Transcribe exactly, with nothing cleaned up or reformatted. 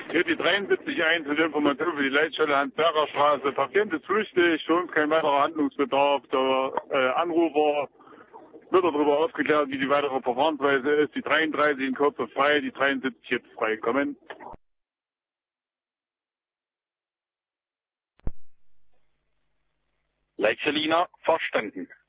Hier die dreiundsiebzig eins und Information für die Leitstelle Hans-Berger Straße. Patient ist flüchtig, für uns kein weiterer Handlungsbedarf. Der äh, Anrufer wird darüber aufgeklärt, wie die weitere Verfahrensweise ist. Die dreiunddreißig in Kürze frei, die dreiundsiebzig jetzt frei. Kommen. Leitstelle verstanden.